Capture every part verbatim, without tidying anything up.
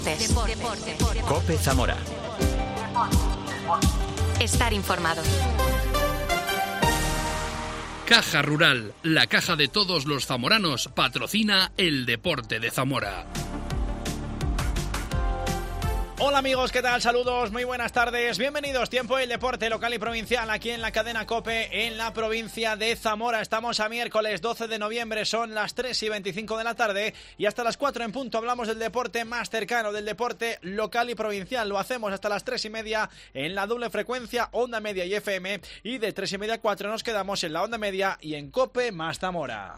Deportes. Deportes. COPE Zamora. Estar informado. Caja Rural, la caja de todos los zamoranos, patrocina el deporte de Zamora. Hola amigos, ¿qué tal? Saludos, muy buenas tardes. Bienvenidos, tiempo del deporte local y provincial aquí en la cadena COPE en la provincia de Zamora. Estamos a miércoles doce de noviembre, son las tres y veinticinco de la tarde y hasta las cuatro en punto hablamos del deporte más cercano, del deporte local y provincial. Lo hacemos hasta las tres y media en la doble frecuencia, onda media y F M, y de tres y media a cuatro nos quedamos en la onda media y en COPE más Zamora.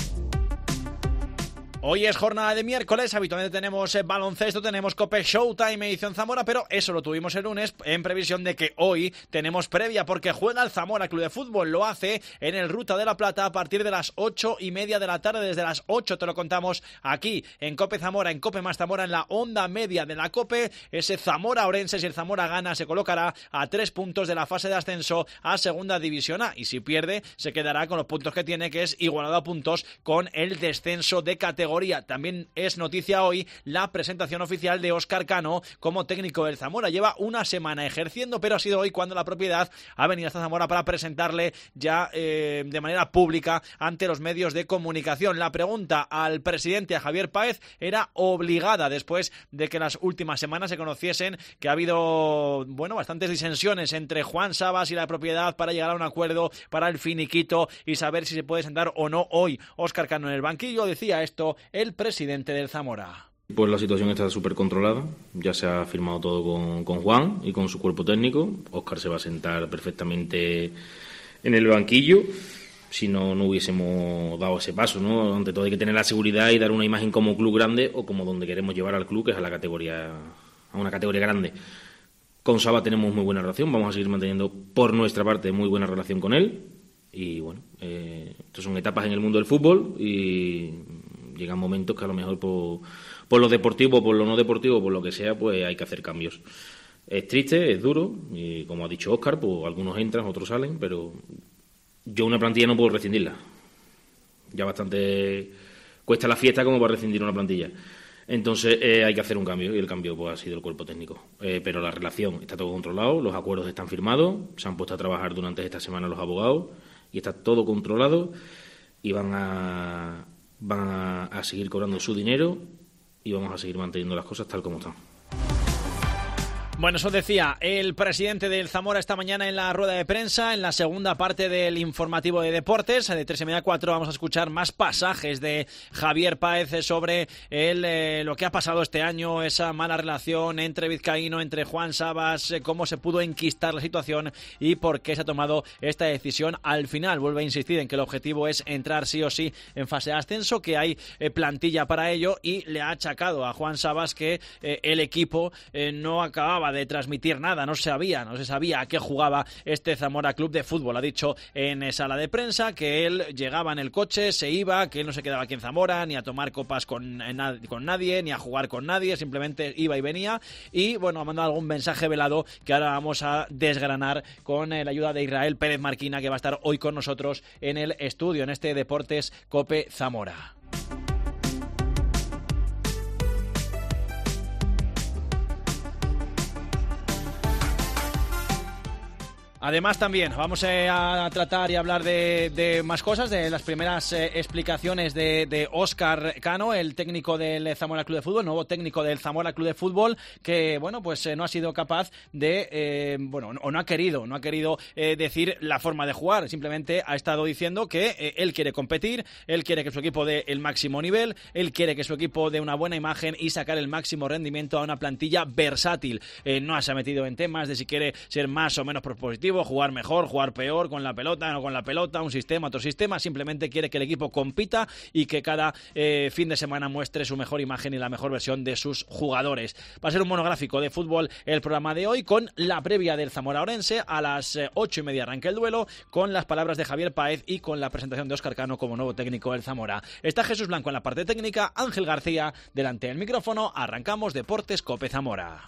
Hoy es jornada de miércoles, habitualmente tenemos eh, baloncesto, tenemos COPE Showtime edición Zamora, pero eso lo tuvimos el lunes en previsión de que hoy tenemos previa porque juega el Zamora Club de Fútbol, lo hace en el Ruta de la Plata a partir de las ocho y media de la tarde, desde las ocho te lo contamos aquí en COPE Zamora, en COPE más Zamora, en la onda media de la COPE. Ese Zamora Orense, si el Zamora gana, se colocará a tres puntos de la fase de ascenso a Segunda División A, y si pierde se quedará con los puntos que tiene, que es igualado a puntos con el descenso de categoría. También es noticia hoy la presentación oficial de Óscar Cano como técnico del Zamora. Lleva una semana ejerciendo, pero ha sido hoy cuando la propiedad ha venido hasta Zamora para presentarle ya eh, de manera pública ante los medios de comunicación. La pregunta al presidente, a Javier Páez, era obligada después de que las últimas semanas se conociesen que ha habido, bueno, bastantes disensiones entre Juan Sabas y la propiedad para llegar a un acuerdo para el finiquito y saber si se puede sentar o no hoy Óscar Cano en el banquillo. Decía esto el presidente del Zamora. Pues la situación está súper controlada, ya se ha firmado todo con, con Juan y con su cuerpo técnico. Óscar se va a sentar perfectamente en el banquillo, si no, no hubiésemos dado ese paso, ¿no? Ante todo hay que tener la seguridad y dar una imagen como club grande o como donde queremos llevar al club, que es a la categoría, a una categoría grande. Con Saba tenemos muy buena relación, vamos a seguir manteniendo por nuestra parte muy buena relación con él y bueno, eh, estas son etapas en el mundo del fútbol y llegan momentos que a lo mejor por, por lo deportivo, por lo no deportivo, por lo que sea, pues hay que hacer cambios. Es triste, es duro, y como ha dicho Óscar, pues algunos entran, otros salen, pero yo una plantilla no puedo rescindirla. Ya bastante cuesta la fiesta como para rescindir una plantilla. Entonces eh, hay que hacer un cambio, y el cambio pues ha sido el cuerpo técnico. Eh, pero la relación está todo controlado, los acuerdos están firmados, se han puesto a trabajar durante esta semana los abogados, y está todo controlado, y van a... van a, a seguir cobrando su dinero y vamos a seguir manteniendo las cosas tal como están. Bueno, eso decía el presidente del Zamora esta mañana en la rueda de prensa, en la segunda parte del informativo de deportes. De tres y media a cuatro vamos a escuchar más pasajes de Javier Páez sobre el, eh, lo que ha pasado este año, esa mala relación entre Vizcaíno, entre Juan Sabas, eh, cómo se pudo enquistar la situación y por qué se ha tomado esta decisión. Al final vuelve a insistir en que el objetivo es entrar sí o sí en fase de ascenso, que hay eh, plantilla para ello, y le ha achacado a Juan Sabas que eh, el equipo eh, no acababa de transmitir nada, no sabía, no se sabía a qué jugaba este Zamora Club de Fútbol. Ha dicho en sala de prensa que él llegaba en el coche, se iba, que él no se quedaba aquí en Zamora, ni a tomar copas con, con nadie, ni a jugar con nadie, simplemente iba y venía, y bueno, ha mandado algún mensaje velado que ahora vamos a desgranar con la ayuda de Israel Pérez Marquina, que va a estar hoy con nosotros en el estudio, en este Deportes COPE Zamora. Además también vamos a tratar y hablar de, de más cosas, de las primeras eh, explicaciones de, de Óscar Cano, el técnico del Zamora Club de Fútbol, nuevo técnico del Zamora Club de Fútbol, que bueno, pues eh, no ha sido capaz de, eh, bueno, o no ha querido, no ha querido eh, decir la forma de jugar, simplemente ha estado diciendo que eh, él quiere competir, él quiere que su equipo dé el máximo nivel, él quiere que su equipo dé una buena imagen y sacar el máximo rendimiento a una plantilla versátil. Eh, no se ha metido en temas de si quiere ser más o menos propositivo, jugar mejor, jugar peor, con la pelota, no con la pelota, un sistema, otro sistema. Simplemente quiere que el equipo compita y que cada eh, fin de semana muestre su mejor imagen y la mejor versión de sus jugadores. Va a ser un monográfico de fútbol el programa de hoy, con la previa del Zamora Orense. A las eh, ocho y media arranca el duelo, con las palabras de Javier Páez y con la presentación de Óscar Cano como nuevo técnico del Zamora. Está Jesús Blanco en la parte técnica, Ángel García delante del micrófono. Arrancamos Deportes COPE Zamora.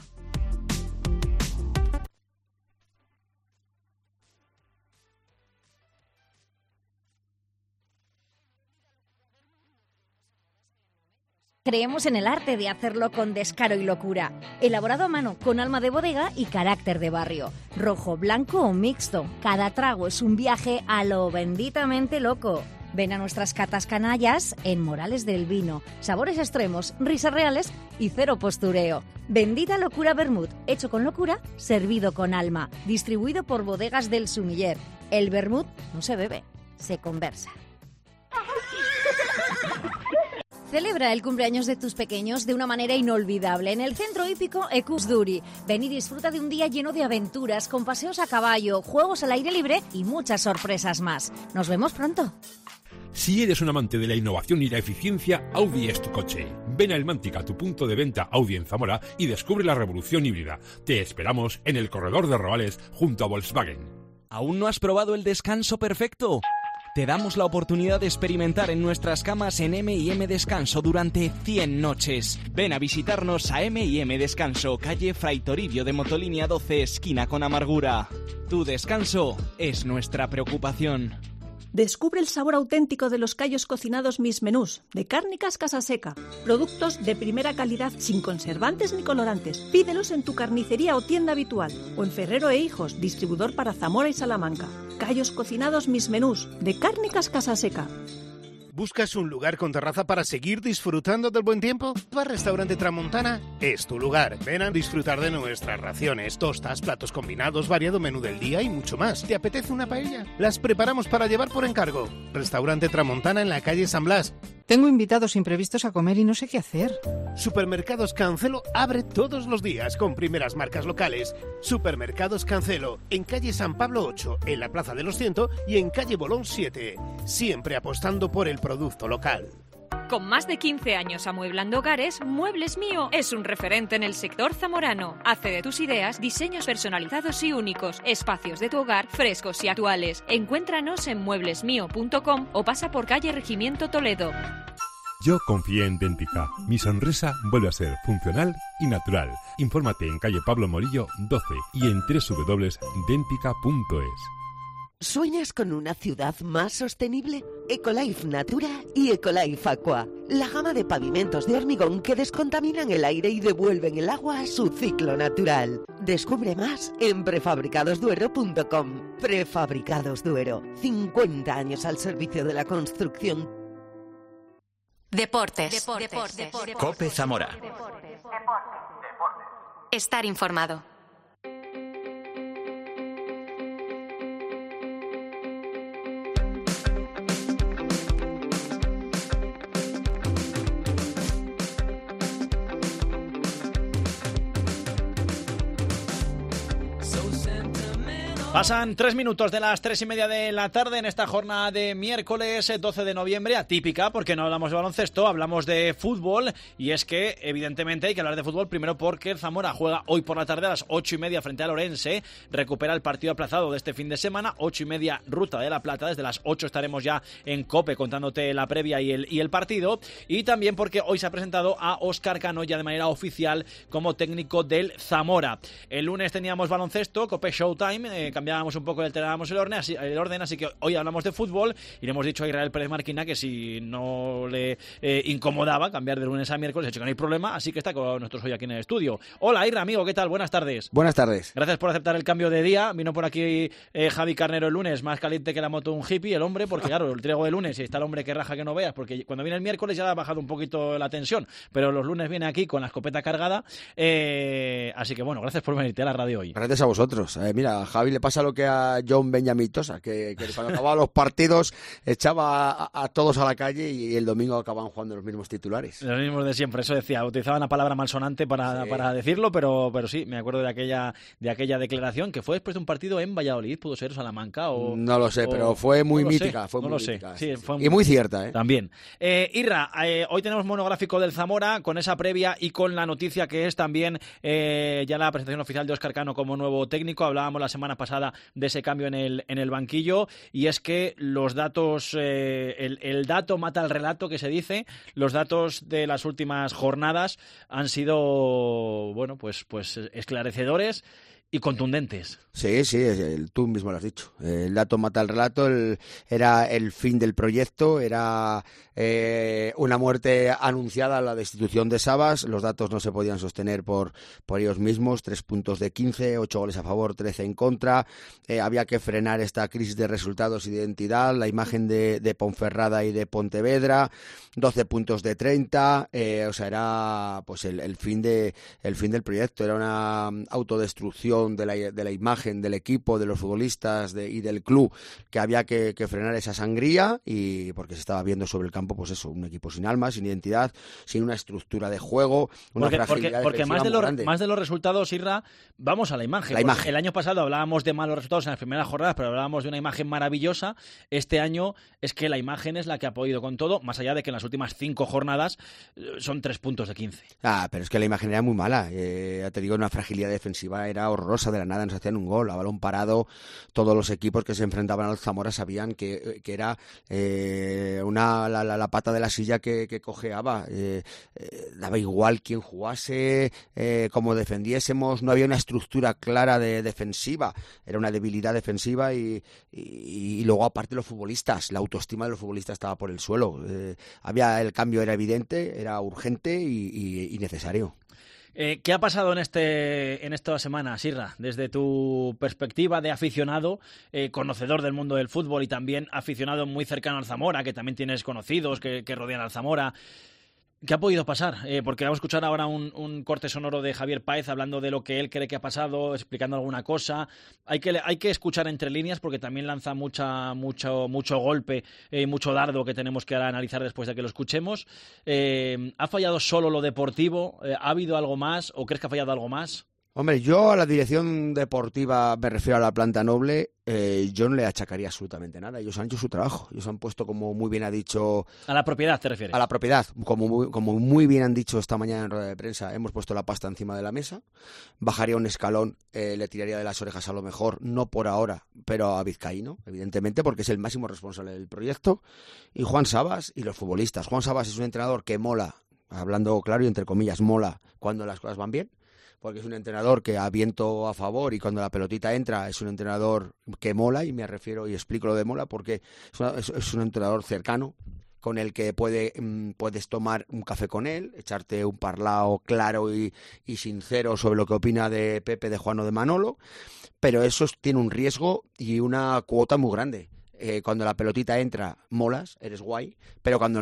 Creemos en el arte de hacerlo con descaro y locura. Elaborado a mano, con alma de bodega y carácter de barrio. Rojo, blanco o mixto. Cada trago es un viaje a lo benditamente loco. Ven a nuestras catas canallas en Morales del Vino. Sabores extremos, risas reales y cero postureo. Bendita Locura Vermut, hecho con locura, servido con alma. Distribuido por Bodegas del Sumiller. El vermut no se bebe, se conversa. Celebra el cumpleaños de tus pequeños de una manera inolvidable en el centro hípico Ecus Duri. Ven y disfruta de un día lleno de aventuras, con paseos a caballo, juegos al aire libre y muchas sorpresas más. Nos vemos pronto. Si eres un amante de la innovación y la eficiencia, Audi es tu coche. Ven a Elmántica, tu punto de venta Audi en Zamora, y descubre la revolución híbrida. Te esperamos en el corredor de Roales junto a Volkswagen. ¿Aún no has probado el descanso perfecto? Te damos la oportunidad de experimentar en nuestras camas en eme y eme Descanso durante cien noches. Ven a visitarnos a eme y eme Descanso, calle Fray Toribio de Motolínea doce, esquina con Amargura. Tu descanso es nuestra preocupación. Descubre el sabor auténtico de los callos cocinados Mis Menús, de Cárnicas Casa Seca. Productos de primera calidad, sin conservantes ni colorantes. Pídelos en tu carnicería o tienda habitual. O en Ferrero e Hijos, distribuidor para Zamora y Salamanca. Callos cocinados Mis Menús, de Cárnicas Casa Seca. ¿Buscas un lugar con terraza para seguir disfrutando del buen tiempo? Bar Restaurante Tramontana es tu lugar. Ven a disfrutar de nuestras raciones, tostas, platos combinados, variado menú del día y mucho más. ¿Te apetece una paella? Las preparamos para llevar por encargo. Restaurante Tramontana en la calle San Blas. Tengo invitados imprevistos a comer y no sé qué hacer. Supermercados Cancelo abre todos los días con primeras marcas locales. Supermercados Cancelo, en calle San Pablo ocho, en la Plaza de los Ciento y en calle Bolón siete. Siempre apostando por el producto local. Con más de quince años amueblando hogares, Muebles Mío es un referente en el sector zamorano. Hace de tus ideas diseños personalizados y únicos, espacios de tu hogar frescos y actuales. Encuéntranos en muebles mío punto com o pasa por calle Regimiento Toledo. Yo confié en Dentica. Mi sonrisa vuelve a ser funcional y natural. Infórmate en calle Pablo Morillo doce y en doble u doble u doble u punto dentica punto es. ¿Sueñas con una ciudad más sostenible? Ecolife Natura y Ecolife Aqua. La gama de pavimentos de hormigón que descontaminan el aire y devuelven el agua a su ciclo natural. Descubre más en prefabricados duero punto com. Prefabricados Duero. cincuenta años al servicio de la construcción. Deportes. Deportes. Deportes. Deportes. COPE Zamora. Estar informado. Pasan tres minutos de las tres y media de la tarde en esta jornada de miércoles doce de noviembre, atípica porque no hablamos de baloncesto, hablamos de fútbol, y es que evidentemente hay que hablar de fútbol primero porque el Zamora juega hoy por la tarde a las ocho y media frente al Orense, recupera el partido aplazado de este fin de semana, ocho y media Ruta de la Plata, desde las ocho estaremos ya en COPE contándote la previa y el, y el partido, y también porque hoy se ha presentado a Óscar Cano ya de manera oficial como técnico del Zamora. El lunes teníamos baloncesto, COPE Showtime, eh, cambiábamos un poco, alternábamos el orden, así, el orden, así que hoy hablamos de fútbol y le hemos dicho a Israel Pérez Marquina que si no le eh, incomodaba cambiar de lunes a miércoles, ha dicho que no hay problema, así que está con nosotros hoy aquí en el estudio. Hola Ira, amigo, ¿qué tal? Buenas tardes. Buenas tardes. Gracias por aceptar el cambio de día. Vino por aquí eh, Javi Carnero el lunes, más caliente que la moto de un hippie, el hombre, porque claro, el trigo de lunes y está el hombre que raja que no veas, porque cuando viene el miércoles ya ha bajado un poquito la tensión, pero los lunes viene aquí con la escopeta cargada, eh, así que bueno, gracias por venirte a la radio hoy. Gracias a vosotros. Eh, mira, a Javi le pasa lo que a John Benjamín Tosa, que, que cuando acababan los partidos echaba a, a todos a la calle y el domingo acababan jugando los mismos titulares. Los mismos de siempre, eso decía, utilizaban la palabra malsonante para, sí. para decirlo, pero, pero sí, me acuerdo de aquella, de aquella declaración que fue después de un partido en Valladolid, pudo ser Salamanca o... No lo sé, o, pero fue muy no mítica, sé, fue no muy lo mítica. sé. Sí, fue y muy cierta, ¿eh? También. Eh, Irra, eh, hoy tenemos monográfico del Zamora con esa previa y con la noticia que es también eh, ya la presentación oficial de Óscar Cano como nuevo técnico. Hablábamos la semana pasada de ese cambio en el, en el banquillo, y es que los datos, eh, el, el dato mata al relato, que se dice. Los datos de las últimas jornadas han sido, bueno, pues, pues esclarecedores. y contundentes. Sí, sí, el, tú mismo lo has dicho. El dato mata el relato, el, era el fin del proyecto, era eh, una muerte anunciada, la destitución de Sabas, los datos no se podían sostener por, por ellos mismos, tres puntos de quince, ocho goles a favor, trece en contra, eh, había que frenar esta crisis de resultados y de identidad, la imagen de, de Ponferrada y de Pontevedra, doce puntos de treinta, eh, o sea, era pues el, el, fin de, el fin del proyecto, era una autodestrucción de la, de la imagen del equipo, de los futbolistas de, y del club, que había que, que frenar esa sangría, y porque se estaba viendo sobre el campo, pues eso, un equipo sin alma, sin identidad, sin una estructura de juego, una porque, fragilidad porque, porque más, de muy los, grande. más de los resultados, Isra, vamos a la imagen. La imagen. El año pasado hablábamos de malos resultados en las primeras jornadas, pero hablábamos de una imagen maravillosa. Este año es que la imagen es la que ha podido con todo, más allá de que en las últimas cinco jornadas son tres puntos de quince. Ah, pero es que la imagen era muy mala. Eh, ya te digo, una fragilidad defensiva era horrorosa. De la nada nos hacían un gol a balón parado. Todos los equipos que se enfrentaban al Zamora sabían que, que era eh, una la, la, la pata de la silla que, que cojeaba. Eh, eh, daba igual quién jugase, eh, cómo defendiésemos. No había una estructura clara de defensiva. Era una debilidad defensiva y, y, y luego aparte los futbolistas. La autoestima de los futbolistas estaba por el suelo. Eh, había el cambio era evidente, era urgente y, y, y necesario. Eh, ¿Qué ha pasado en este en esta semana, Sirra? Desde tu perspectiva de aficionado, eh, conocedor del mundo del fútbol y también aficionado muy cercano al Zamora, que también tienes conocidos que, que rodean al Zamora. ¿Qué ha podido pasar? Eh, porque vamos a escuchar ahora un, un corte sonoro de Javier Páez hablando de lo que él cree que ha pasado, explicando alguna cosa. Hay que, hay que escuchar entre líneas porque también lanza mucha, mucho, mucho golpe y eh, mucho dardo que tenemos que ahora analizar después de que lo escuchemos. Eh, ¿Ha fallado solo lo deportivo? Eh, ¿Ha habido algo más o crees que ha fallado algo más? Hombre, yo a la dirección deportiva, me refiero a la planta noble, eh, yo no le achacaría absolutamente nada. Ellos han hecho su trabajo. Ellos han puesto, como muy bien ha dicho... ¿A la propiedad te refieres? A la propiedad. Como muy, como muy bien han dicho esta mañana en rueda de prensa, hemos puesto la pasta encima de la mesa. Bajaría un escalón, eh, le tiraría de las orejas a lo mejor, no por ahora, pero a Vizcaíno, evidentemente, porque es el máximo responsable del proyecto. Y Juan Sabas y los futbolistas. Juan Sabas es un entrenador que mola, hablando claro y entre comillas, mola cuando las cosas van bien. Porque es un entrenador que a viento a favor y cuando la pelotita entra es un entrenador que mola, y me refiero y explico lo de mola porque es, una, es, es un entrenador cercano con el que puede, mmm, puedes tomar un café con él, echarte un parlao claro y, y sincero sobre lo que opina de Pepe, de Juan o de Manolo, pero eso tiene un riesgo y una cuota muy grande. Eh, cuando la pelotita entra, molas, eres guay, pero cuando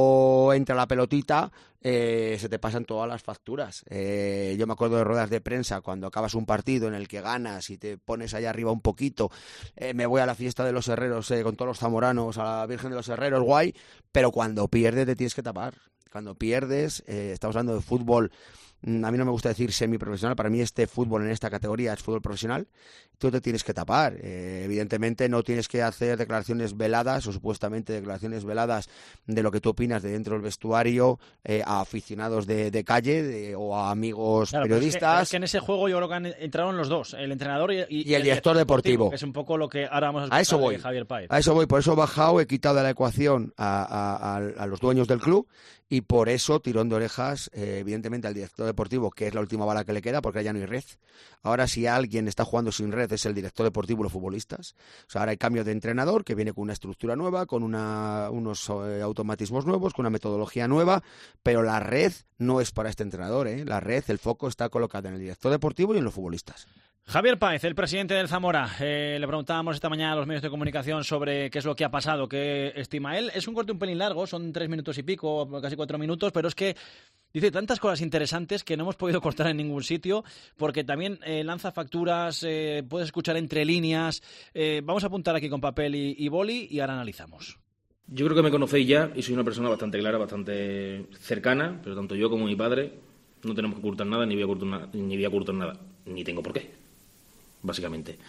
no entra la pelotita, eh, se te pasan todas las facturas. Eh, yo me acuerdo de ruedas de prensa, cuando acabas un partido en el que ganas y te pones allá arriba un poquito, eh, me voy a la fiesta de los herreros eh, con todos los zamoranos, a la Virgen de los Herreros, guay, pero cuando pierdes te tienes que tapar. Cuando pierdes, eh, estamos hablando de fútbol, a mí no me gusta decir semiprofesional, para mí este fútbol en esta categoría es fútbol profesional, tú te tienes que tapar. Eh, evidentemente no tienes que hacer declaraciones veladas o supuestamente declaraciones veladas de lo que tú opinas de dentro del vestuario eh, a aficionados de, de calle de, o a amigos claro, periodistas. Pero es, que, es que en ese juego yo creo que han, entraron los dos, el entrenador y, y, y el, el director deportivo. deportivo. Que es un poco lo que ahora vamos a escuchar a eso voy. de Javier Páez. A eso voy, por eso he bajado, he quitado de la ecuación a, a, a, a los dueños del club. Y por eso, tirón de orejas, eh, evidentemente, al director deportivo, que es la última bala que le queda, porque ya no hay red. Ahora, si alguien está jugando sin red, es el director deportivo y los futbolistas. O sea, ahora hay cambio de entrenador, que viene con una estructura nueva, con una, unos eh, automatismos nuevos, con una metodología nueva, pero la red no es para este entrenador, ¿eh? La red, el foco está colocado en el director deportivo y en los futbolistas. Javier Páez, el presidente del Zamora. Eh, le preguntábamos esta mañana a los medios de comunicación sobre qué es lo que ha pasado, qué estima él. Es un corte un pelín largo, son tres minutos y pico, casi cuatro minutos, pero es que dice tantas cosas interesantes que no hemos podido cortar en ningún sitio, porque también eh, lanza facturas, eh, puedes escuchar entre líneas. Eh, vamos a apuntar aquí con papel y, y boli y ahora analizamos. Yo creo que me conocéis ya y soy una persona bastante clara, bastante cercana, pero tanto yo como mi padre no tenemos que ocultar nada, ni voy a ocultar, na- ni voy a ocultar nada, ni tengo por qué. Básicamente.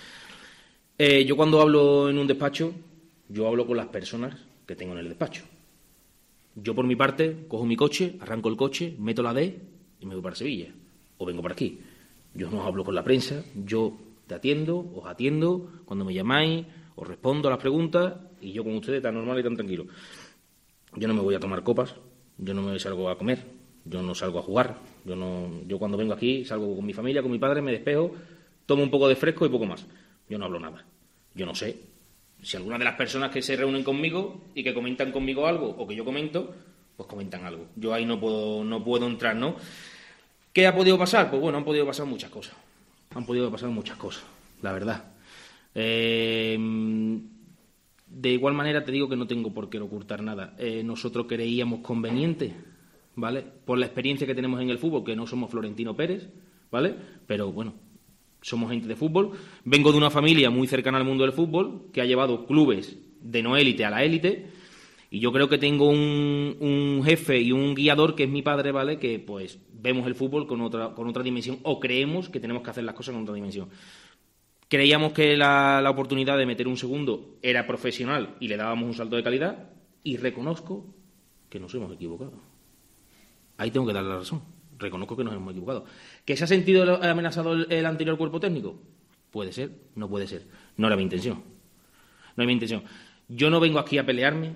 Eh, yo cuando hablo en un despacho, yo hablo con las personas que tengo en el despacho. Yo por mi parte cojo mi coche, arranco el coche, meto la D y me voy para Sevilla. O vengo para aquí. Yo no hablo con la prensa, yo te atiendo, os atiendo, cuando me llamáis, os respondo a las preguntas y yo con ustedes tan normal y tan tranquilo. Yo no me voy a tomar copas, yo no me salgo a comer, yo no salgo a jugar. Yo, no, yo cuando vengo aquí salgo con mi familia, con mi padre, me despejo tomo un poco de fresco y poco más. Yo no hablo nada. Yo no sé si alguna de las personas que se reúnen conmigo y que comentan conmigo algo o que yo comento, pues comentan algo. Yo ahí no puedo, no puedo entrar, ¿no? ¿Qué ha podido pasar? Pues bueno, han podido pasar muchas cosas. Han podido pasar muchas cosas, la verdad. Eh, de igual manera te digo que no tengo por qué ocultar nada. Eh, nosotros creíamos conveniente, ¿vale? Por la experiencia que tenemos en el fútbol, que no somos Florentino Pérez, ¿vale? Pero bueno, somos gente de fútbol. Vengo de una familia muy cercana al mundo del fútbol, que ha llevado clubes de no élite a la élite, y yo creo que tengo un, un jefe y un guiador que es mi padre, ¿vale? Que pues vemos el fútbol con otra, con otra dimensión, o creemos que tenemos que hacer las cosas con otra dimensión. Creíamos que la, la oportunidad de meter un segundo era profesional y le dábamos un salto de calidad, y reconozco que nos hemos equivocado. Ahí tengo que darle la razón. Reconozco que nos hemos equivocado. ¿Que se ha sentido amenazado el, el anterior cuerpo técnico? Puede ser, no puede ser. No era mi intención. No era mi intención. Yo no vengo aquí a pelearme,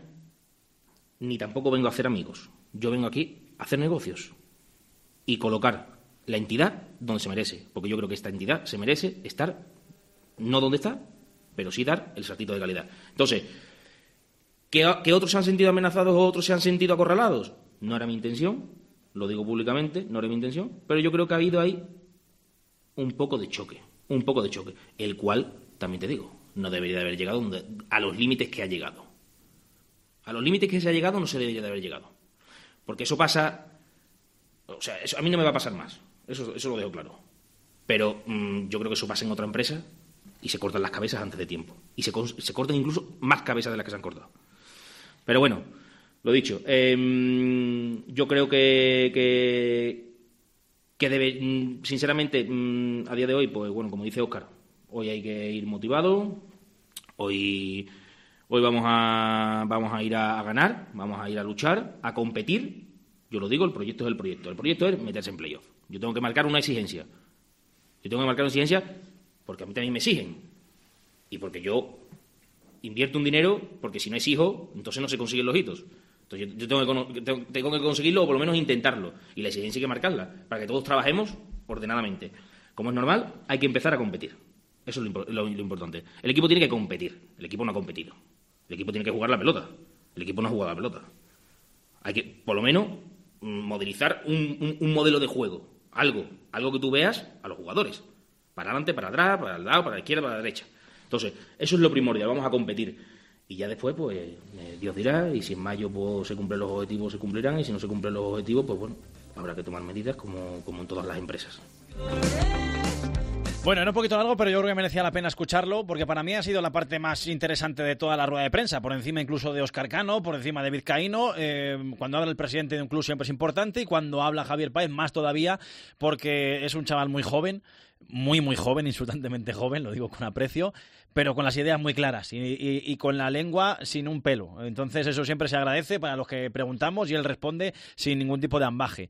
ni tampoco vengo a hacer amigos. Yo vengo aquí a hacer negocios y colocar la entidad donde se merece, porque yo creo que esta entidad se merece estar, no donde está, pero sí dar el saltito de calidad. Entonces, ¿que, que otros se han sentido amenazados o otros se han sentido acorralados? No era mi intención, lo digo públicamente, no era mi intención, pero yo creo que ha habido ahí un poco de choque, un poco de choque, el cual, también te digo, no debería de haber llegado donde, a los límites que ha llegado. A los límites que se ha llegado no se debería de haber llegado. Porque eso pasa... O sea, eso a mí no me va a pasar más. Eso, eso lo dejo claro. Pero mmm, yo creo que eso pasa en otra empresa y se cortan las cabezas antes de tiempo. Y se, se cortan incluso más cabezas de las que se han cortado. Pero bueno, lo dicho. Eh, yo creo que... que, que debe... Sinceramente, mmm, a día de hoy, pues bueno, como dice Óscar, hoy hay que ir motivado. Hoy... Hoy vamos a, vamos a ir a, a ganar, vamos a ir a luchar, a competir. Yo lo digo, el proyecto es el proyecto. El proyecto es meterse en playoff. Yo tengo que marcar una exigencia. Yo tengo que marcar una exigencia porque a mí también me exigen. Y porque yo invierto un dinero, porque si no exijo, entonces no se consiguen los hitos. Entonces yo, yo tengo, que, tengo, tengo que conseguirlo o por lo menos intentarlo. Y la exigencia hay que marcarla, para que todos trabajemos ordenadamente. Como es normal, hay que empezar a competir. Eso es lo, lo, lo importante. El equipo tiene que competir. El equipo no ha competido. El equipo tiene que jugar la pelota. El equipo no ha jugado la pelota. Hay que, por lo menos, modelizar un, un, un modelo de juego. Algo. Algo que tú veas a los jugadores. Para adelante, para atrás, para el lado, para la izquierda, para la derecha. Entonces, eso es lo primordial. Vamos a competir. Y ya después, pues, eh, Dios dirá. Y si en mayo pues, se cumplen los objetivos, se cumplirán. Y si no se cumplen los objetivos, pues bueno, habrá que tomar medidas como, como en todas las empresas. Bueno, era un poquito largo, pero yo creo que merecía la pena escucharlo, porque para mí ha sido la parte más interesante de toda la rueda de prensa, por encima incluso de Óscar Cano, por encima de Vizcaíno. Eh, cuando habla el presidente de un club siempre es importante, y cuando habla Javier Páez más todavía, porque es un chaval muy joven, muy muy joven, insultantemente joven, lo digo con aprecio, pero con las ideas muy claras y, y, y con la lengua sin un pelo. Entonces eso siempre se agradece para los que preguntamos, y él responde sin ningún tipo de ambaje.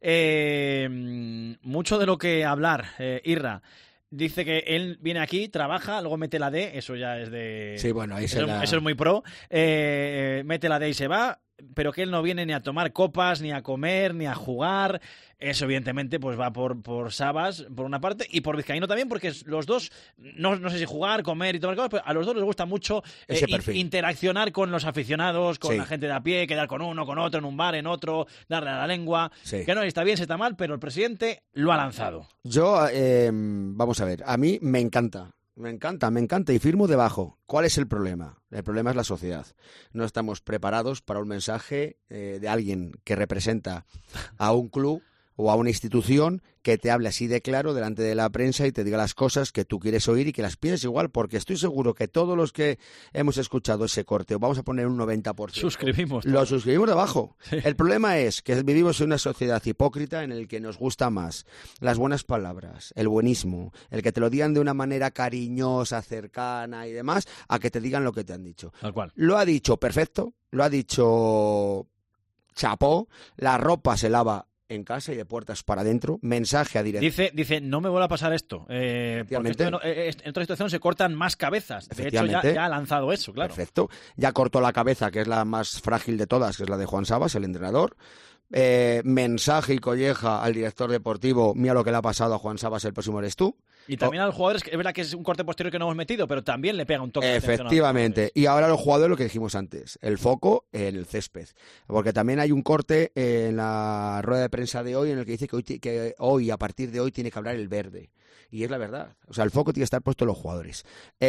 Eh, mucho de lo que hablar, eh, Irra. Dice que él viene aquí, trabaja, luego mete la D, eso ya es de... Sí, bueno, ahí eso, se la... eso es muy pro. Eh, mete la D y se va, pero que él no viene ni a tomar copas, ni a comer, ni a jugar. Eso, evidentemente, pues va por, por Sabas, por una parte, y por Vizcaíno también, porque los dos, no, no sé si jugar, comer y tomar cosas, pero a los dos les gusta mucho eh, in, interaccionar con los aficionados, con sí. la gente de a pie, quedar con uno, con otro, en un bar, en otro, darle a la lengua. Sí. Que no, está bien, se está mal, pero el presidente lo ha lanzado. Yo, eh, vamos a ver, a mí me encanta. Me encanta, me encanta y firmo debajo. ¿Cuál es el problema? El problema es la sociedad. No estamos preparados para un mensaje eh, de alguien que representa a un club o a una institución que te hable así de claro delante de la prensa y te diga las cosas que tú quieres oír y que las pienses igual, porque estoy seguro que todos los que hemos escuchado ese corte, vamos a poner un noventa por ciento, suscribimos lo suscribimos debajo. Sí. El problema es que vivimos en una sociedad hipócrita en el que nos gusta más las buenas palabras, el buenismo, el que te lo digan de una manera cariñosa, cercana y demás, a que te digan lo que te han dicho. Tal cual. Lo ha dicho perfecto, lo ha dicho chapó, la ropa se lava en casa y de puertas para adentro, mensaje a directo. Dice, dice, no me vuelva a pasar esto. Eh, porque esto no, eh, en otra situación se cortan más cabezas. De hecho, ya, ya ha lanzado eso, claro. Perfecto. Ya cortó la cabeza, que es la más frágil de todas, que es la de Juan Sabas, el entrenador. Eh, mensaje y colleja al director deportivo, mira lo que le ha pasado a Juan Sabas, el próximo eres tú. Y también oh. a los jugadores, es verdad que es un corte posterior que no hemos metido, pero también le pega un toque. Efectivamente. Y ahora los jugadores, lo que dijimos antes, el foco en el césped. Porque también hay un corte en la rueda de prensa de hoy en el que dice que hoy, que hoy a partir de hoy, tiene que hablar el verde. Y es la verdad. O sea, el foco tiene que estar puesto en los jugadores.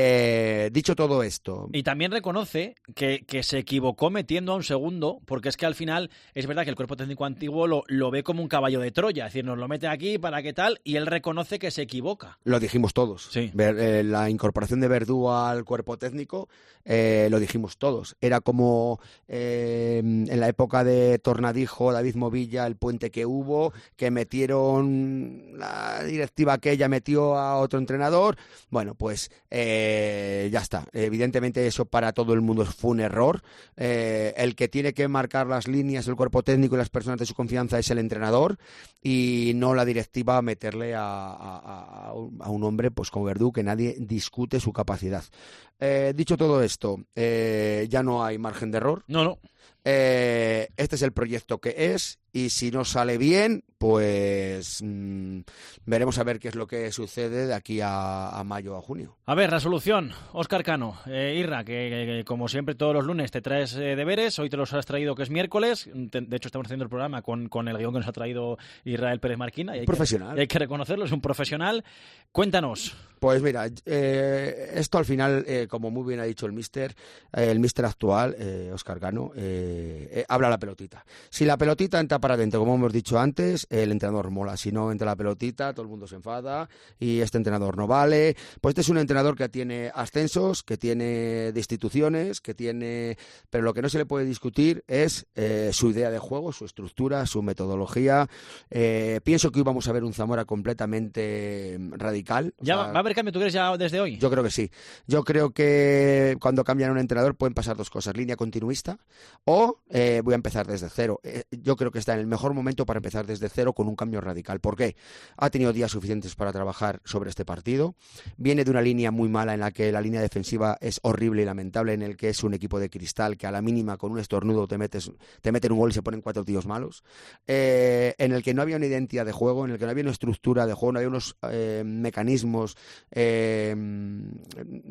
Eh, dicho todo esto... Y también reconoce que, que se equivocó metiendo a un segundo, porque es que al final es verdad que el cuerpo técnico antiguo lo, lo ve como un caballo de Troya. Es decir, nos lo mete aquí para qué tal, y él reconoce que se equivoca. Lo dijimos todos. Sí. Ver, eh, la incorporación de Verdú al cuerpo técnico, eh, lo dijimos todos. Era como eh, en la época de Tornadijo, David Movilla, el puente que hubo, que metieron la directiva aquella, metió a otro entrenador. Bueno, pues eh, ya está. Evidentemente eso para todo el mundo fue un error. Eh, el que tiene que marcar las líneas, el cuerpo técnico y las personas de su confianza es el entrenador, y no la directiva meterle a, a, a un hombre pues como Verdú, que nadie discute su capacidad. Eh, dicho todo esto, eh, ya no hay margen de error. No, no. Eh, este es el proyecto que es, y si no sale bien, pues mmm, veremos a ver qué es lo que sucede de aquí a, a mayo, a junio. A ver, resolución. Óscar Cano, eh, Irra, que, que, que como siempre todos los lunes te traes eh, deberes, hoy te los has traído que es miércoles, de hecho estamos haciendo el programa con, con el guión que nos ha traído Israel Pérez Marquina. Y hay profesional. Que, hay que reconocerlo, es un profesional. Cuéntanos. Pues mira, eh, esto al final, eh, como muy bien ha dicho el míster, eh, el míster actual, eh, Óscar Cano, eh, eh, habla la pelotita. Si la pelotita entra para adentro, como hemos dicho antes, el entrenador mola. Si no entra la pelotita, todo el mundo se enfada y este entrenador no vale. Pues este es un entrenador que tiene ascensos, que tiene de instituciones, que tiene... Pero lo que no se le puede discutir es eh, su idea de juego, su estructura, su metodología. Eh, pienso que hoy vamos a ver un Zamora completamente radical. ¿Ya sea, va a haber cambio, tú crees, ya desde hoy? Yo creo que sí. Yo creo que cuando cambian un entrenador pueden pasar dos cosas. Línea continuista o eh, voy a empezar desde cero. Eh, yo creo que está en el mejor momento para empezar desde cero con un cambio radical. ¿Por qué? Ha tenido días suficientes para trabajar sobre este partido. Viene de una línea muy mala en la que la línea defensiva es horrible y lamentable, en el que es un equipo de cristal que a la mínima con un estornudo te metes, te meten un gol y se ponen cuatro tíos malos. Eh, en el que no había una identidad de juego, en el que no había una estructura de juego, no había unos eh, mecanismos eh, en,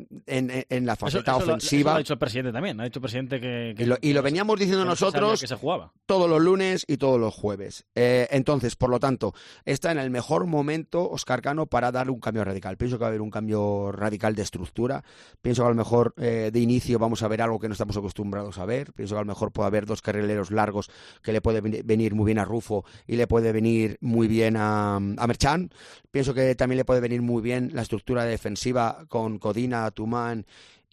en la faceta eso, eso ofensiva. Lo, eso lo ha dicho el presidente también. Ha dicho el presidente que... que y, lo, y lo veníamos diciendo nosotros que se jugaba todos los lunes y todos los jueves. Eh, entonces, por lo tanto, está en el mejor momento Óscar Cano para dar un cambio radical. Pienso que va a haber un cambio radical de estructura. Pienso que a lo mejor eh, de inicio vamos a ver algo que no estamos acostumbrados a ver. Pienso que a lo mejor puede haber dos carrileros largos que le puede venir muy bien a Rufo y le puede venir muy bien a, a Merchan. Pienso que también le puede venir muy bien la estructura defensiva con Codina, Tumán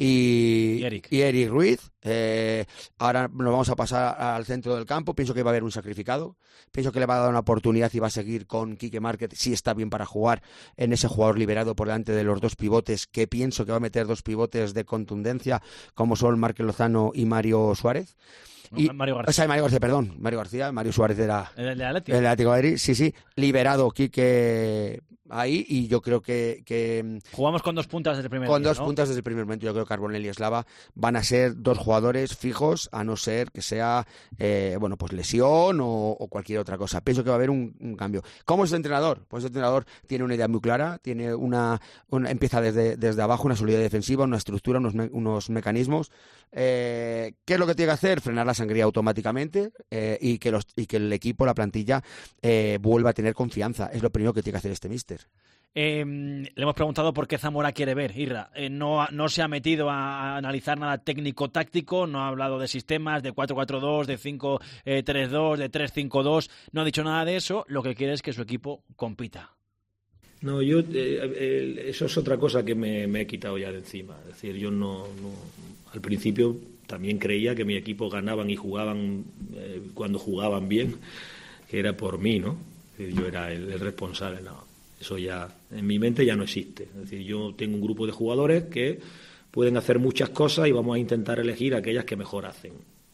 y, y, Eric. y Eric Ruiz. Eh, ahora nos vamos a pasar al centro del campo. Pienso que va a haber un sacrificado. Pienso que le va a dar una oportunidad y va a seguir con Quique Márquez, si está bien para jugar, en ese jugador liberado por delante de los dos pivotes, que pienso que va a meter dos pivotes de contundencia, como son Márquez Lozano y Mario Suárez. Y, Mario García. O sea, Mario García, perdón. Mario García, Mario Suárez era el de Atlético. El Atlético de Madrid, sí, sí. Liberado Quique ahí, y yo creo que... que jugamos con dos puntas desde el primer Con día, dos ¿no? puntas desde el primer momento. Yo creo que Carbonell y Eslava van a ser dos jugadores fijos, a no ser que sea, eh, bueno, pues lesión o, o cualquier otra cosa. Pienso que va a haber un, un cambio. ¿Cómo es el entrenador? Pues el entrenador tiene una idea muy clara, tiene una, una empieza desde, desde abajo, una solidez defensiva, una estructura, unos, me, unos mecanismos. Eh, ¿Qué es lo que tiene que hacer? Frenar la sangría automáticamente eh, y, que los, y que el equipo, la plantilla, eh, vuelva a tener confianza. Es lo primero que tiene que hacer este míster. Eh, le hemos preguntado por qué Zamora quiere ver, Irra. Eh, no, no se ha metido a, a analizar nada técnico-táctico, no ha hablado de sistemas, de cuatro cuatro dos, de cinco tres dos, de tres cinco dos, no ha dicho nada de eso. Lo que quiere es que su equipo compita. No, yo, eh, eh, eso es otra cosa que me, me he quitado ya de encima. Es decir, yo no, no al principio también creía que mi equipo ganaban y jugaban eh, cuando jugaban bien, que era por mí, ¿no? Yo era el, el responsable, no. Eso ya, en mi mente ya no existe. Es decir, yo tengo un grupo de jugadores que pueden hacer muchas cosas y vamos a intentar elegir aquellas que mejor hacen.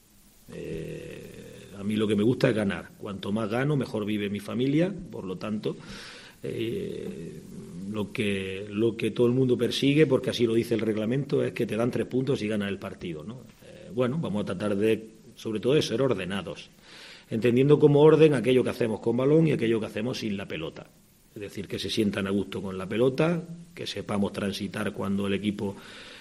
Eh, a mí lo que me gusta es ganar. Cuanto más gano, mejor vive mi familia. Por lo tanto, eh, lo que, lo que todo el mundo persigue, porque así lo dice el reglamento, es que te dan tres puntos y ganas el partido, ¿no? Eh, bueno, vamos a tratar de, sobre todo, de ser ordenados, entendiendo como orden aquello que hacemos con balón y aquello que hacemos sin la pelota. Es decir, que se sientan a gusto con la pelota, que sepamos transitar cuando el equipo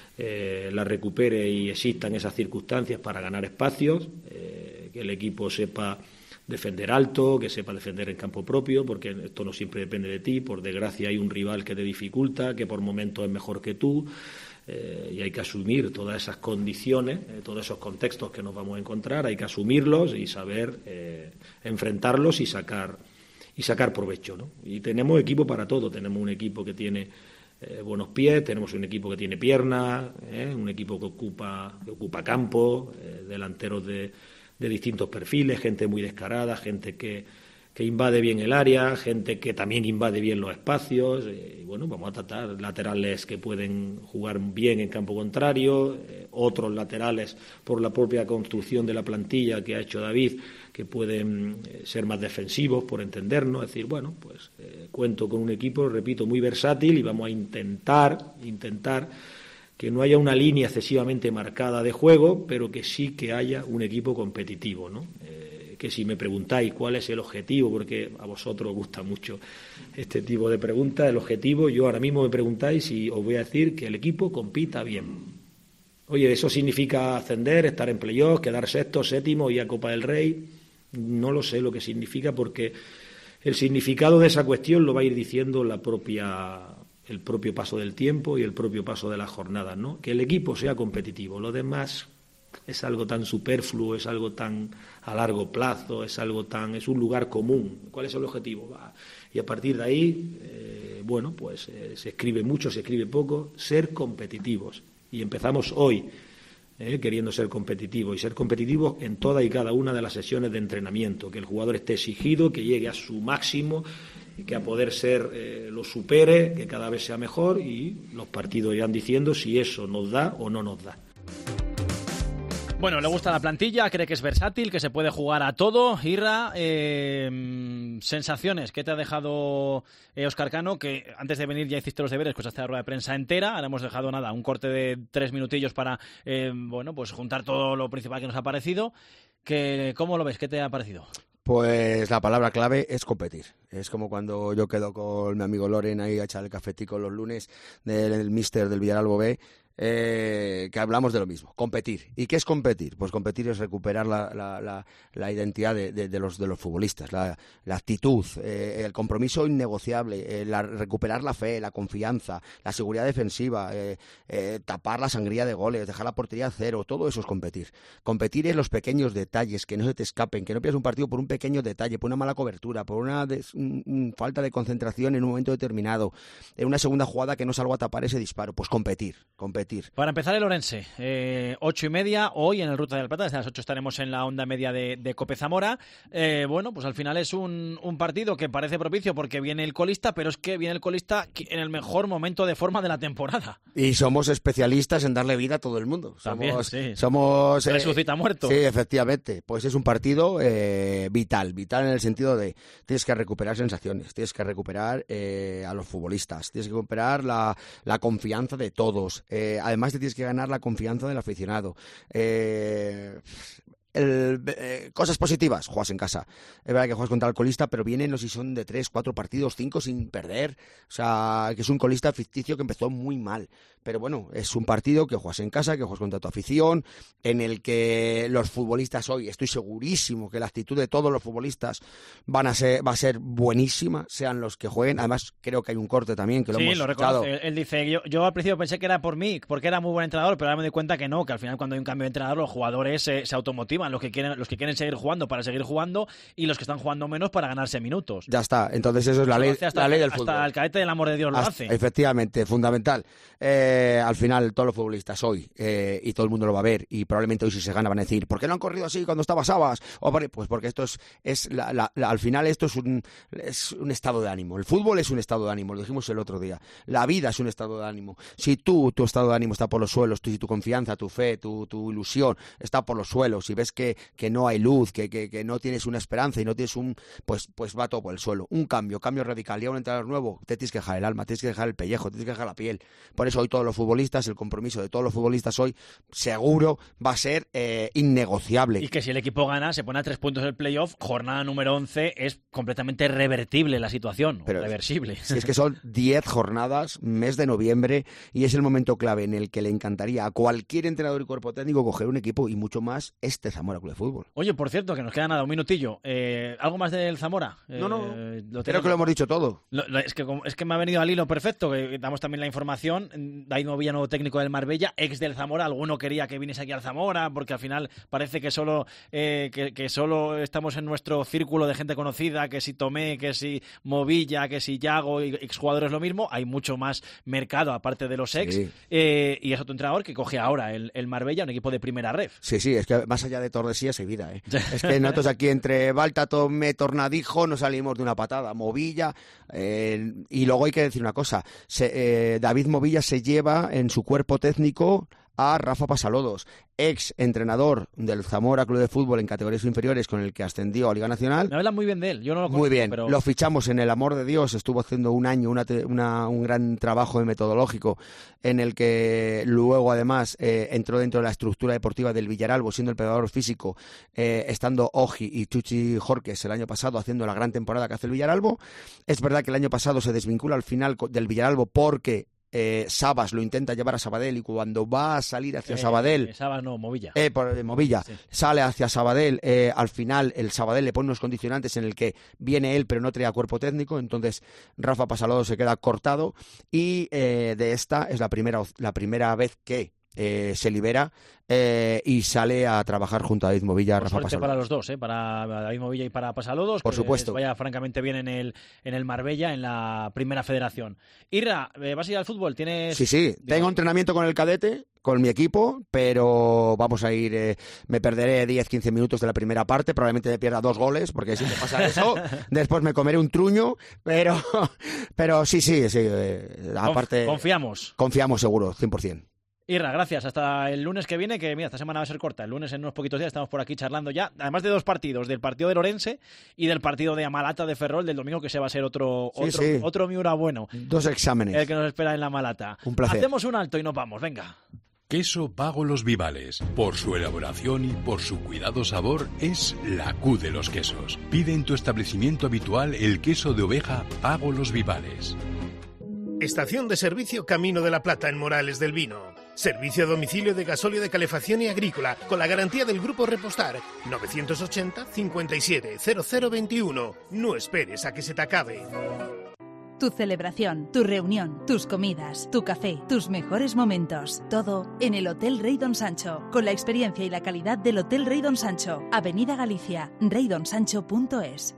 eh, la recupere y existan esas circunstancias para ganar espacios, eh, que el equipo sepa defender alto, que sepa defender en campo propio, porque esto no siempre depende de ti. Por desgracia hay un rival que te dificulta, que por momentos es mejor que tú, eh, y hay que asumir todas esas condiciones, eh, todos esos contextos que nos vamos a encontrar, hay que asumirlos y saber eh, enfrentarlos y sacar y sacar provecho, ¿no? Y tenemos equipo para todo, tenemos un equipo que tiene eh, buenos pies, tenemos un equipo que tiene piernas, eh, un equipo que ocupa que ocupa campo, eh, delanteros de de distintos perfiles, gente muy descarada, gente que, que invade bien el área, gente que también invade bien los espacios, eh, y bueno, vamos a tratar laterales que pueden jugar bien en campo contrario, eh, otros laterales por la propia construcción de la plantilla que ha hecho David, que pueden eh, ser más defensivos, por entendernos. Es decir, bueno, pues eh, cuento con un equipo, repito, muy versátil, y vamos a intentar, intentar que no haya una línea excesivamente marcada de juego, pero que sí que haya un equipo competitivo, ¿no? Eh, que si me preguntáis cuál es el objetivo, porque a vosotros os gusta mucho este tipo de preguntas, el objetivo, yo ahora mismo me preguntáis y os voy a decir que el equipo compita bien. Oye, ¿eso significa ascender, estar en playoff, quedar sexto, séptimo y a Copa del Rey? No lo sé lo que significa, porque el significado de esa cuestión lo va a ir diciendo la propia... el propio paso del tiempo y el propio paso de las jornadas, ¿no? Que el equipo sea competitivo. Lo demás es algo tan superfluo, es algo tan a largo plazo, es algo tan es un lugar común. ¿Cuál es el objetivo? Va. Y a partir de ahí, eh, bueno, pues eh, se escribe mucho, se escribe poco, ser competitivos. Y empezamos hoy eh, queriendo ser competitivos, y ser competitivos en toda y cada una de las sesiones de entrenamiento, que el jugador esté exigido, que llegue a su máximo, y que a poder ser eh, lo supere, que cada vez sea mejor, y los partidos irán diciendo si eso nos da o no nos da. Bueno, le gusta la plantilla, cree que es versátil, que se puede jugar a todo. Irra, eh, sensaciones, ¿qué te ha dejado eh, Óscar Cano? Que antes de venir ya hiciste los deberes, pues hasta la rueda de prensa entera. Ahora hemos dejado nada, un corte de tres minutillos para, eh, bueno, pues juntar todo lo principal que nos ha parecido. Que, ¿cómo lo ves? ¿Qué te ha parecido? Pues la palabra clave es competir. Es como cuando yo quedo con mi amigo Loren ahí a echar el cafetico los lunes del míster del Villaralbo B, eh, que hablamos de lo mismo, competir. ¿Y qué es competir? Pues competir es recuperar la, la, la, la identidad de, de, de, los, de los futbolistas, la, la actitud, eh, el compromiso innegociable, eh, la, recuperar la fe, la confianza, la seguridad defensiva, eh, eh, tapar la sangría de goles, dejar la portería a cero, todo eso es competir. Competir es los pequeños detalles, que no se te escapen, que no pierdas un partido por un pequeño detalle, por una mala cobertura, por una des, un, un, falta de concentración en un momento determinado, en una segunda jugada que no salgo a tapar ese disparo. Pues competir, competir. Para empezar el Orense, eh, ocho y media, hoy en el Ruta del Plata, desde las ocho estaremos en la onda media de, de Cope Zamora. Eh, bueno, pues al final es un, un partido que parece propicio porque viene el colista, pero es que viene el colista en el mejor momento de forma de la temporada. Y somos especialistas en darle vida a todo el mundo. También, somos, sí. Somos... Resucita eh, muerto. Sí, efectivamente. Pues es un partido eh, vital, vital en el sentido de tienes que recuperar sensaciones, tienes que recuperar eh, a los futbolistas, tienes que recuperar la, la confianza de todos. Eh, Además te tienes que ganar la confianza del aficionado. Eh, el, eh, cosas positivas, juegas en casa. Es verdad que juegas contra el colista, pero vienen los y son de tres, cuatro partidos, cinco sin perder. O sea, que es un colista ficticio que empezó muy mal. Pero bueno, es un partido que juegas en casa, que juegas contra tu afición, en el que los futbolistas hoy, estoy segurísimo que la actitud de todos los futbolistas van a ser, va a ser buenísima, sean los que jueguen. Además, creo que hay un corte también, que lo sí, hemos lo escuchado. reconoce. Él dice, yo, yo al principio pensé que era por mí, porque era muy buen entrenador, pero ahora me doy cuenta que no, que al final cuando hay un cambio de entrenador los jugadores se, se automotivan, los que quieren los que quieren seguir jugando para seguir jugando y los que están jugando menos para ganarse minutos. Ya está, entonces eso es la, ley, hasta, la ley del fútbol. Hasta el cadete del amor de Dios lo hasta, hace. Efectivamente, fundamental. Eh, al final todos los futbolistas hoy, eh, y todo el mundo lo va a ver, y probablemente hoy si se gana van a decir, ¿por qué no han corrido así cuando estaba Sabas? O por, pues porque esto es, es la, la, la, al final esto es un, es un estado de ánimo. El fútbol es un estado de ánimo, lo dijimos el otro día. La vida es un estado de ánimo. Si tú, tu estado de ánimo está por los suelos, tu, si tu confianza, tu fe, tu, tu ilusión está por los suelos, y ves que, que no hay luz, que, que, que no tienes una esperanza y no tienes un... Pues, pues va todo por el suelo. Un cambio, cambio radical. Y a un entrenador nuevo te tienes que dejar el alma, tienes que dejar el pellejo, tienes que dejar la piel. Por eso hoy todos los futbolistas, el compromiso de todos los futbolistas hoy seguro va a ser eh, innegociable. Y que si el equipo gana, se pone a tres puntos el playoff, jornada número once, es completamente revertible la situación, Pero, reversible. Si es que son diez jornadas, mes de noviembre, y es el momento clave en el que le encantaría a cualquier entrenador y cuerpo técnico coger un equipo y mucho más este Zamora Club de Fútbol. Oye, por cierto, que nos queda nada, un minutillo. Eh, ¿Algo más del Zamora? No, no, eh, lo creo que lo hemos dicho todo. Lo, lo, es, que, es que me ha venido al hilo perfecto, que damos también la información. David Movilla, nuevo técnico del Marbella, ex del Zamora. Alguno quería que viniese aquí al Zamora, porque al final parece que solo, eh, que, que solo estamos en nuestro círculo de gente conocida, que si Tomé, que si Movilla, que si Yago, exjugadores lo mismo. Hay mucho más mercado, aparte de los ex. Sí. Eh, y es otro entrenador que coge ahora el, el Marbella, un equipo de primera ref. Sí, sí, es que más allá de Tordesillas hay vida, ¿eh? Es que nosotros aquí entre Balta, Tomé, Tornadijo no salimos de una patada. Movilla, eh, y luego hay que decir una cosa, se, eh, David Movilla se lleva en su cuerpo técnico a Rafa Pasalodos, ex entrenador del Zamora Club de Fútbol en categorías inferiores, con el que ascendió a Liga Nacional. Me hablan muy bien de él, yo no lo conozco. Muy bien, pero... lo fichamos en el amor de Dios, estuvo haciendo un año una, una, un gran trabajo de metodológico en el que luego además eh, entró dentro de la estructura deportiva del Villaralbo, siendo el preparador físico, eh, estando Oji y Chuchi Jorques el año pasado haciendo la gran temporada que hace el Villaralbo. Es verdad que el año pasado se desvincula al final del Villaralbo porque Eh, Sabas lo intenta llevar a Sabadell y cuando va a salir hacia eh, Sabadell eh, Sabas no, Movilla eh, por, eh, Movilla sí. sale hacia Sabadell, eh, al final el Sabadell le pone unos condicionantes en el que viene él pero no trae cuerpo técnico, entonces Rafa Pasalodo se queda cortado y eh, de esta es la primera, la primera vez que Eh, se libera eh, y sale a trabajar junto a David Movilla. Por Rafa suerte Pasalodos. para los dos, ¿eh? Para David Movilla y para Pasalodos. Por que supuesto. Vaya francamente bien en el en el Marbella, en la primera federación. Irra, ¿vas a ir al fútbol? ¿Tienes...? Sí, sí. Digo, tengo entrenamiento con el cadete, con mi equipo, pero vamos a ir, eh, me perderé diez quince minutos de la primera parte, probablemente me pierda dos goles, porque si me pasa eso, después me comeré un truño, pero, pero sí, sí, sí. Eh, aparte, confiamos. Confiamos seguro, cien por ciento. Irra, gracias. Hasta el lunes que viene, que mira, esta semana va a ser corta. El lunes en unos poquitos días estamos por aquí charlando ya, además de dos partidos, del partido de Lorense y del partido de Amalata de Ferrol del domingo, que se va a ser otro sí, otro, sí. otro Miura bueno. Dos exámenes. El que nos espera en la Amalata. Un placer. Hacemos un alto y nos vamos, venga. Queso Pago Los Vivales. Por su elaboración y por su cuidado sabor, es la Q de los quesos. Pide en tu establecimiento habitual el queso de oveja Pago Los Vivales. Estación de servicio Camino de la Plata en Morales del Vino. Servicio a domicilio de gasóleo de calefacción y agrícola con la garantía del Grupo Repostar. novecientos ochenta, cincuenta y siete, cero cero veintiuno. No esperes a que se te acabe. Tu celebración, tu reunión, tus comidas, tu café, tus mejores momentos. Todo en el Hotel Rey Don Sancho. Con la experiencia y la calidad del Hotel Rey Don Sancho. Avenida Galicia, rey don sancho punto es.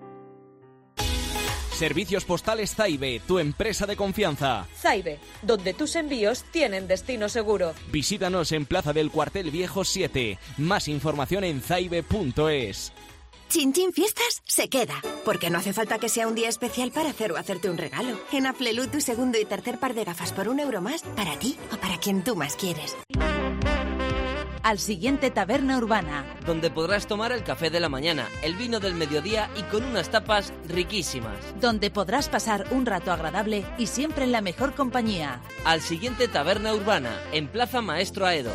Servicios Postales Zaibe, tu empresa de confianza. Zaibe, donde tus envíos tienen destino seguro. Visítanos en Plaza del Cuartel Viejo siete. Más información en zaibe punto es. Chin Chin Fiestas se queda, porque no hace falta que sea un día especial para hacer o hacerte un regalo. En Aflelu, tu segundo y tercer par de gafas por un euro más, para ti o para quien tú más quieres. Al siguiente Taberna Urbana, donde podrás tomar el café de la mañana, el vino del mediodía y con unas tapas riquísimas. Donde podrás pasar un rato agradable y siempre en la mejor compañía. Al siguiente Taberna Urbana, en Plaza Maestro Aedo.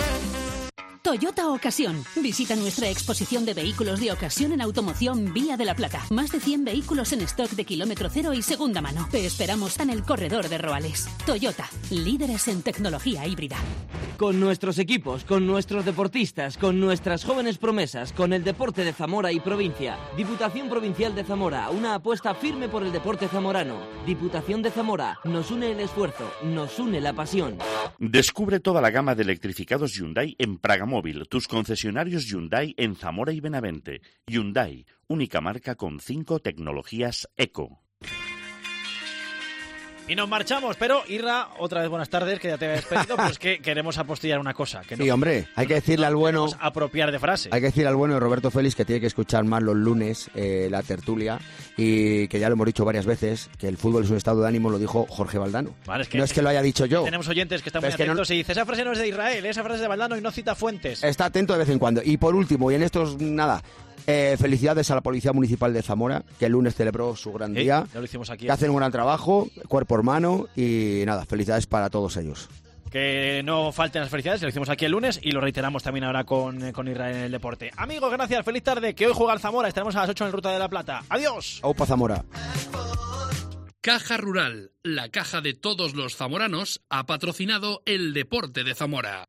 Toyota Ocasión. Visita nuestra exposición de vehículos de ocasión en automoción Vía de la Plata. Más de cien vehículos en stock de kilómetro cero y segunda mano. Te esperamos en el corredor de Roales. Toyota, líderes en tecnología híbrida. Con nuestros equipos, con nuestros deportistas, con nuestras jóvenes promesas, con el deporte de Zamora y provincia. Diputación Provincial de Zamora, una apuesta firme por el deporte zamorano. Diputación de Zamora, nos une el esfuerzo, nos une la pasión. Descubre toda la gama de electrificados Hyundai en Pragamóvil, tus concesionarios Hyundai en Zamora y Benavente. Hyundai, única marca con cinco tecnologías eco. Y nos marchamos, pero Irra, otra vez buenas tardes, que ya te había despedido, pero es que queremos apostillar una cosa. Que no, sí, hombre, hay que decirle al bueno... apropiar de frase. Hay que decirle al bueno de Roberto Félix que tiene que escuchar más los lunes eh, la tertulia, y que ya lo hemos dicho varias veces, que el fútbol es un estado de ánimo, lo dijo Jorge Valdano. Vale, es que, no es que lo haya dicho yo. Tenemos oyentes que están muy es que atentos no... y dice, esa frase no es de Israel, esa frase es de Valdano y no cita fuentes. Está atento de vez en cuando. Y por último, y en estos, nada... Eh, felicidades a la Policía Municipal de Zamora, que el lunes celebró su gran ¿Eh? día. Ya lo hicimos aquí. Que hacen un gran trabajo, cuerpo hermano, y nada, felicidades para todos ellos. Que no falten las felicidades, lo hicimos aquí el lunes y lo reiteramos también ahora con, con Israel en el deporte. Amigos, gracias, feliz tarde, que hoy juega el Zamora, estaremos a las ocho en el Ruta de la Plata. ¡Adiós! ¡Aupa Zamora! Caja Rural, la caja de todos los zamoranos, ha patrocinado el deporte de Zamora.